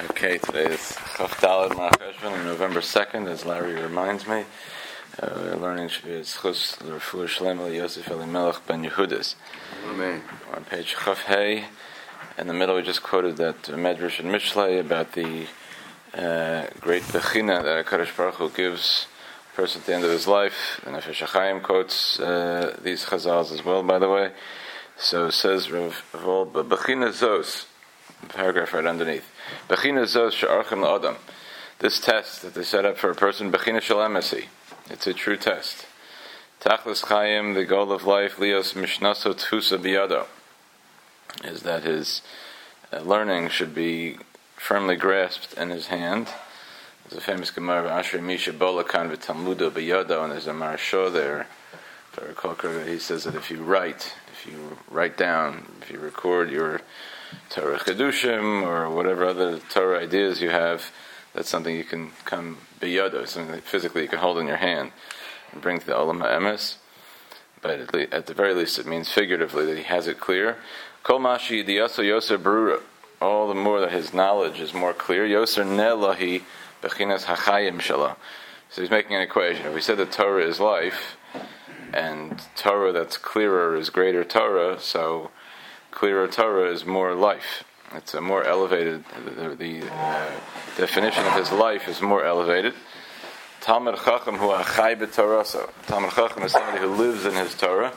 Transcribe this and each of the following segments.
Okay, today is Chaf Daled Ma'acheshvan on November 2nd, as Larry reminds me. We're learning Zchus L'Refuah Shlema Yosef Elimelech Ben Yehudis. Amen. We're on page Chaf Hey. In the middle, we just quoted that Medrash and Mishlei about the great Bechina that HaKadosh Baruch Hu gives a person at the end of his life. And Nefesh HaChaim quotes these Chazals as well, by the way. So it says, Bechina Zos, paragraph right underneath. Bechina Zos she'archem la'adam. This test that they set up for a person, Bechina shel emesi. It's a true test. Tachlis Chaim, the goal of life, Lios Mishnaso Tfusa Biyado, is that his learning should be firmly grasped in his hand. There's a famous Gemara, Ashrei Misha Bolakan v'Talmudo Biyado, and there's a Maharsha there. He says that if you write down, if you record your Torah Chedushim or whatever other Torah ideas you have, that's something you can come biyado, something that physically you can hold in your hand and bring to the Olam HaEmes. But at the very least, it means figuratively that he has it clear. Kol mashi yidiyaso yoser berura. All the more that his knowledge is more clear. Yoser nelahi bechinas hachayim shala. So he's making an equation. If we said that Torah is life, and Torah that's clearer is greater Torah, so clearer Torah is more life. It's a more elevated, the definition of his life is more elevated. Talmid Chacham hu achai b'Torah. Talmid Chacham is somebody who lives in his Torah.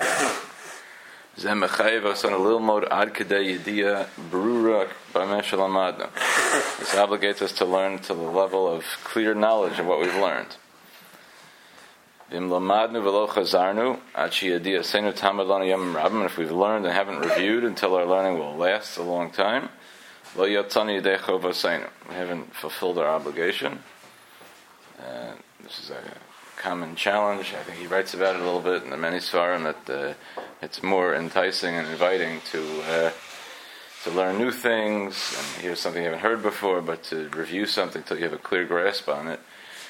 Zem mechayev osan lilmod ad kedei yediyah berura b'meh shelamadnu. This obligates us to learn to the level of clear knowledge of what we've learned. If we've learned and haven't reviewed until our learning will last a long time, we haven't fulfilled our obligation. This is a common challenge. I think he writes about it a little bit in the many Svarim that it's more enticing and inviting to learn new things and hear something you haven't heard before, but to review something till you have a clear grasp on it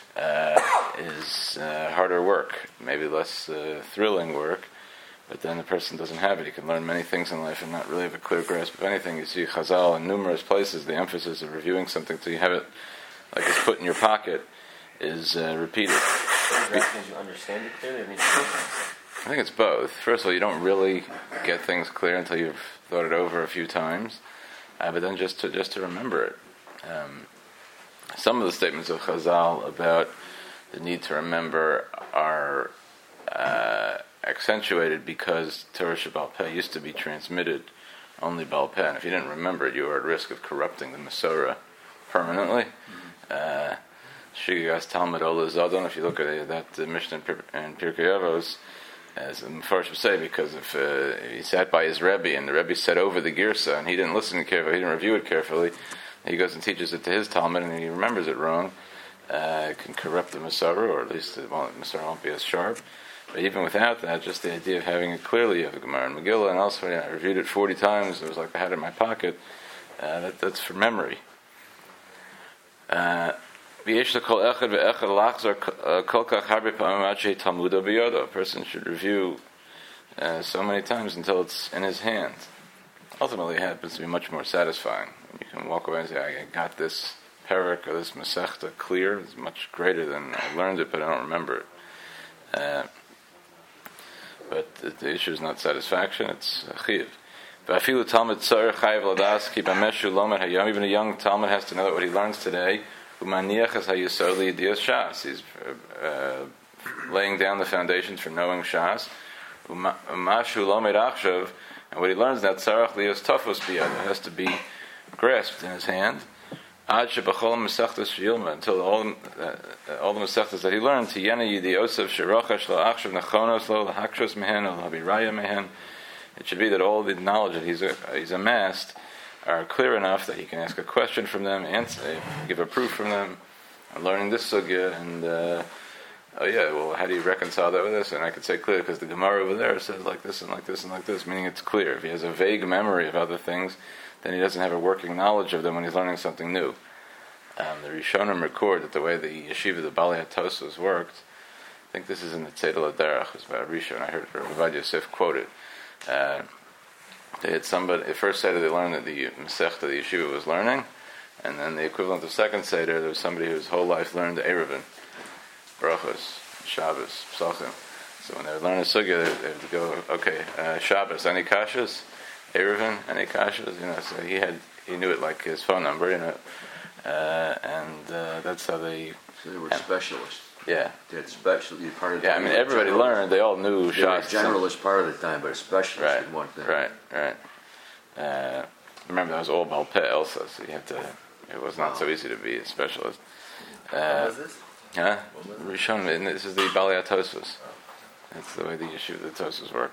is harder work, maybe less thrilling work, but then the person doesn't have it. He can learn many things in life and not really have a clear grasp of anything. You see Chazal in numerous places, the emphasis of reviewing something till you have it like it's put in your pocket is repeated. Did you understand it clearly? I think it's both. First of all, you don't really get things clear until you've thought it over a few times, but then just to remember it. Some of the statements of Chazal about the need to remember are accentuated because Torah Sheba'al Peh used to be transmitted only Ba'al Peh, and if you didn't remember it, you were at risk of corrupting the Masorah permanently. Shigigas Talmud Ola Zadon, if you look at that Mishnah in Pirkei Avos, as the Mefarshim say, because if he sat by his Rebbe and the Rebbe said over the Girsa and he didn't listen carefully, he didn't review it carefully, he goes and teaches it to his Talmud and he remembers it wrong, it can corrupt the Masorah, or at least the Masorah won't be as sharp. But even without that, just the idea of having it clearly, you have a Gemara and Megillah, and elsewhere, I reviewed it 40 times, it was like I had it in my pocket, that's for memory. A person should review so many times until it's in his hand. Ultimately, it happens to be much more satisfying. You can walk away and say, I got this parak or this masechta clear. It's much greater than I learned it, but I don't remember it. But the issue is not satisfaction, it's chiyuv. Even a young Talmud has to know that what he learns today, he's laying down the foundations for knowing Shas. And what he learns that tzarach lios tafos biyad, it has to be grasped in his hand. Ad shebachol mesechtas sheyilma, until all the mesechtas that he learned, tiyena yidiyosef sherochash lo achshav nechonos lo lahakshos mehen lo habiraya mehen. It should be that all the knowledge that he's amassed are clear enough that he can ask a question from them, answer, give a proof from them. I'm learning this sugya, and how do you reconcile that with this? And I could say clearly because the Gemara over there says like this and like this and like this, meaning it's clear. If he has a vague memory of other things, then he doesn't have a working knowledge of them when he's learning something new. The Rishonim record that the way the yeshiva, the Bali HaTosfos worked, I think this is in the Tzedel HaDerech, it's by Rishon, I heard Rav Yosef quote it. They had somebody, the first Seder they learned that the Masechta the yeshiva was learning, And then the equivalent of second Seder, there was somebody whose whole life learned Eruvin, Brachos, Shabbos, Psachim. So when they would learn a sugya, they would go, okay, Shabbos, any kashas? Eruvin, any kashas? So he knew it like his phone number, and that's how they. So they were specialists. Yeah. They had specialty part of the time. Yeah, I mean everybody learned. They all knew Shas. Generalist part of the time, but a specialist in one thing. Right. Remember that was all Baal Peh Elsa, so you had to. It was not so easy to be a specialist. What was this? Rishon. This is the Balei HaTosfos. That's the way the yeshiva, the Tosfos work.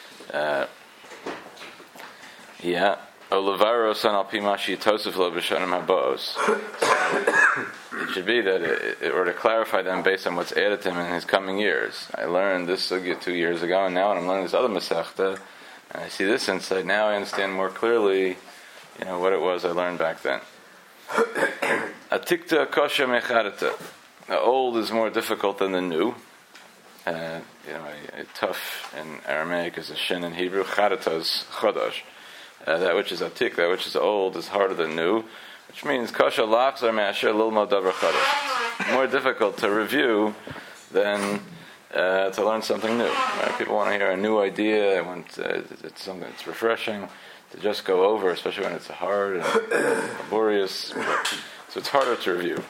Yeah. Olavaros and Alpimashi Tosef Lo B'Shanim Habaos. It should be that, or to clarify them based on what's added to him in his coming years. I learned this sugya 2 years ago, and now when I'm learning this other Masechta, and I see this insight, now I understand more clearly, what it was I learned back then. Atikta kosha mecharata. The old is more difficult than the new. A tough in Aramaic is a shin in Hebrew. Charata is chodosh. That which is atik, that which is old, is harder than new, which means kosha lachzar me'asher lilmod davar chodosh. More difficult to review than to learn something new. Right? People want to hear a new idea. They want it's something that's refreshing to just go over, especially when it's hard and laborious. So it's harder to review.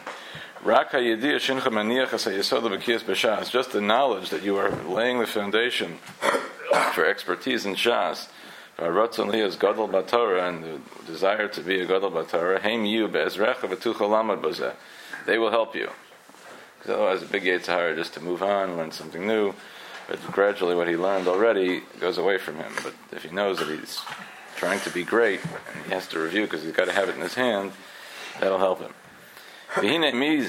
It's just the knowledge that you are laying the foundation for expertise in Shas. Ratzon li is gadol b'Torah, and the desire to be a gadol b'Torah. Heim you be'ezrecha v'tuchal lamad b'zeh. They will help you. Because otherwise, a big Yetzer Hara just to move on, learn something new. But gradually, what he learned already goes away from him. But if he knows that he's trying to be great, and he has to review because he's got to have it in his hand, that'll help him. Who is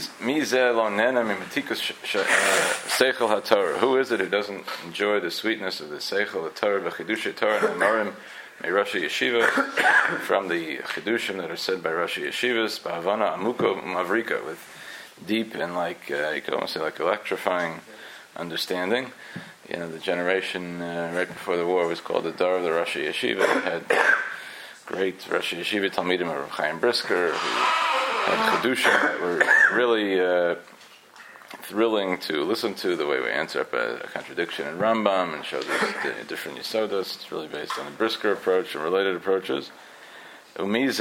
it who doesn't enjoy the sweetness of the Seichel HaTorah, B'Chidushay Torah, and Amarim, Rashi Yeshiva, from the Chidushim that are said by Rashi Yeshivas, Ba'avana Amuko Mavrika, with deep and you could almost say like electrifying understanding. The generation right before the war was called the Dar of the Rashi Yeshiva. It had great Rashi Yeshiva Talmidim of Chaim Brisker, who had Chidushim that were really thrilling to listen to, the way we answer up a contradiction in Rambam and show the different Yisodos. It's really based on the Brisker approach and related approaches. And who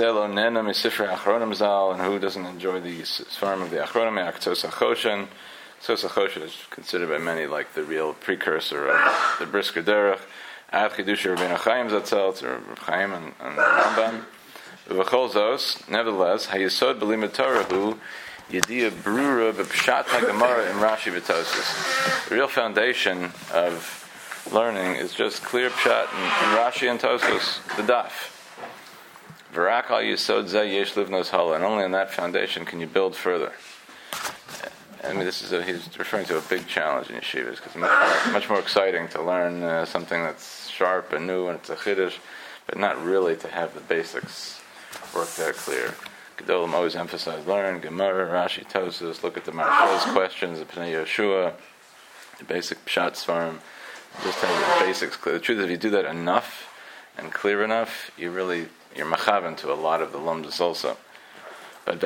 doesn't enjoy the Sfarim of the Achronim? Tos HaChoshen. Tos HaChoshen is considered by many like the real precursor of the Brisker Derech. Ad Chidusha Rabbeinu Chaim Zatzal, or Chaim and Rambam. Nevertheless, Hayesod B'Limud Torah Hu Yediyah Brura B'Pshat HaGemara in Rashi V'Tosfos. The real foundation of learning is just clear Pshat in Rashi and Tosfos, the Daf. V'Rak Al Yesod Zeh Yesh Livnos Hala, and only on that foundation can you build further. I mean, he's referring to a big challenge in yeshivas, because it's much more exciting to learn something that's sharp and new and it's a chiddush, but not really to have the basics worked out clear. Gedolim always emphasize learn Gemara, Rashi, Tosfos, look at the Marshal's questions, the Pnei Yeshua, the basic Pshat Svarim, just have the basics clear. The truth is, if you do that enough and clear enough, you're machavan to a lot of the lumdas also. But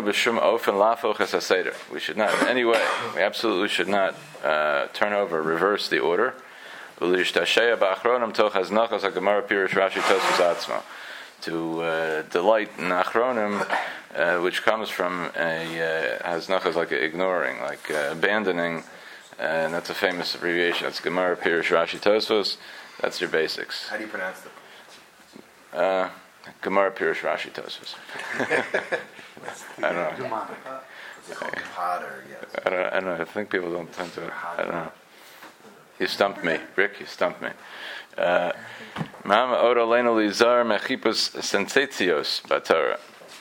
we should not in any way, we absolutely should not turn over, reverse the order. To delight in Achronim, which comes from Haznachas, like ignoring, like abandoning, and that's a famous abbreviation. That's Gemara, Pirush, Rashi, Tosfos. That's your basics. How do you pronounce them? Gemara, Pirush, Rashi, Tosfos. I don't know. I don't know. I think people don't tend to. I don't know. You stumped me, Rick. You stumped me. Mama ora leno lizar mechipus sensatios batara.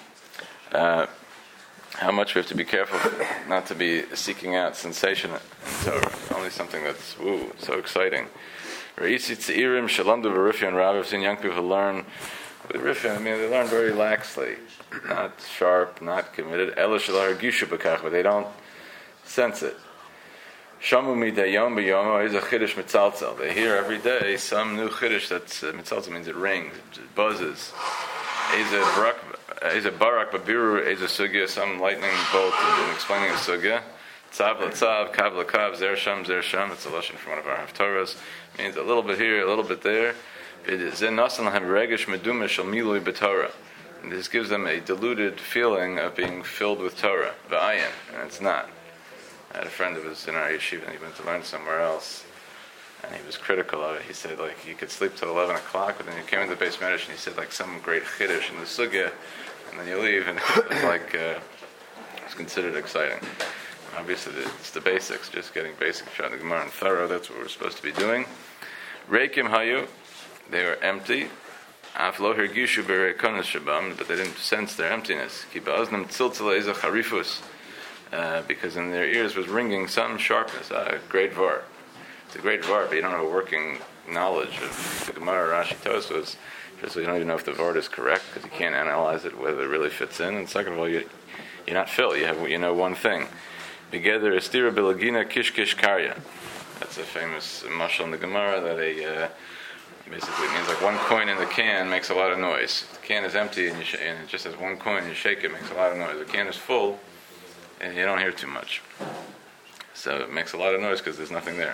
How much we have to be careful not to be seeking out sensation in Torah. Only something that's so exciting. Reisi tzeirim shalamdu v'rifya and Rav. I've seen young people learn with rifya. They learn very laxly, not sharp, not committed. Ela shalar gishu b'kach, but they don't sense it. Shamu midei yom b'yom is a chiddush mitzalzel. They hear every day some new chiddush that's mitzalzel means it rings, it buzzes. Is a He's a barak babiru, he's a sugya, some lightning bolt in explaining a sugya. Tzav l'tzav, kav l'kav, zer sham. It's a lesson from one of our haftarahs. Means a little bit here, a little bit there. Zen nasan lahem regesh meduma shel milui b'Torah. And this gives them a diluted feeling of being filled with Torah, v'ayin, and it's not. I had a friend who was in our yeshiva and he went to learn somewhere else, and he was critical of it. He said, like, you could sleep till 11 o'clock, but then you came into the base medrash and he said, like, some great chiddush in the sugya, and then you leave, and it was like, it's considered exciting. Obviously, it's the basics, just getting basic Pshat Gemara and thorough, that's what we're supposed to be doing. Reikim hayu, they were empty. Aflo hergishu bereikonos shabam, but they didn't sense their emptiness. Ki ba'oznam tziltzil eza charifus, because in their ears was ringing some sharpness. Great var. It's a great var, but you don't have a working knowledge of the Gemara, Rashi, Tosfos. First of all, you don't even know if the var is correct because you can't analyze it whether it really fits in. And second of all, you're not Phil. You know one thing. Together, estira bilagina kish karya. That's a famous mashal in the Gemara that basically it means like one coin in the can makes a lot of noise. The can is empty and it just has one coin. You shake it, makes a lot of noise. The can is full and you don't hear too much. So it makes a lot of noise because there's nothing there.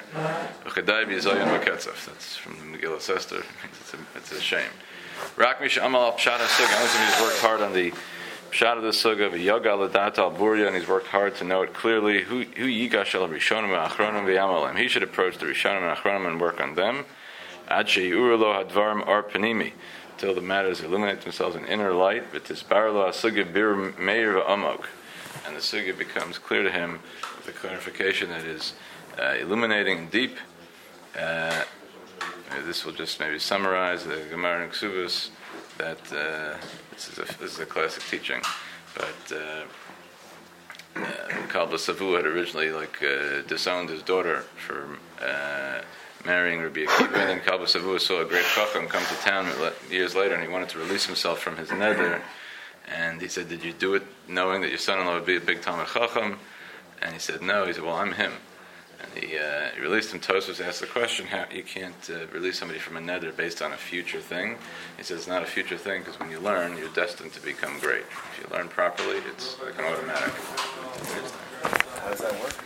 That's from the Megillah Esther. It's a shame. Rak mish amal al pshat ha-sugya. Only he's worked hard on the pshat of the sugya, v'yoga l'dat al burya, and he's worked hard to know it clearly. Who yigash al rishonim v'achronim v'yamalem. He should approach the rishonim and achronim and work on them. Ad she'yur lo hadvarim ar panimi, till the matters illuminate themselves in inner light. V'tisbar lo ha-sugya bir meir v'amok, and the sugya becomes clear to him with the clarification that is illuminating and deep. This will just maybe summarize the Gemara and Ksubos that this is a classic teaching, but Kalba Savu had originally disowned his daughter for marrying Rabbi Akiva, and then Kalba Savu saw a great chacham come to town years later, and he wanted to release himself from his neder, and he said, "Did you do it knowing that your son-in-law would be a big Talmid Chacham?" And he said, "No." He said, "Well, I'm him." And he released him. Tosfos asked the question, how you can't release somebody from a neder based on a future thing. He says it's not a future thing because when you learn, you're destined to become great. If you learn properly, it's like an automatic. How does that work?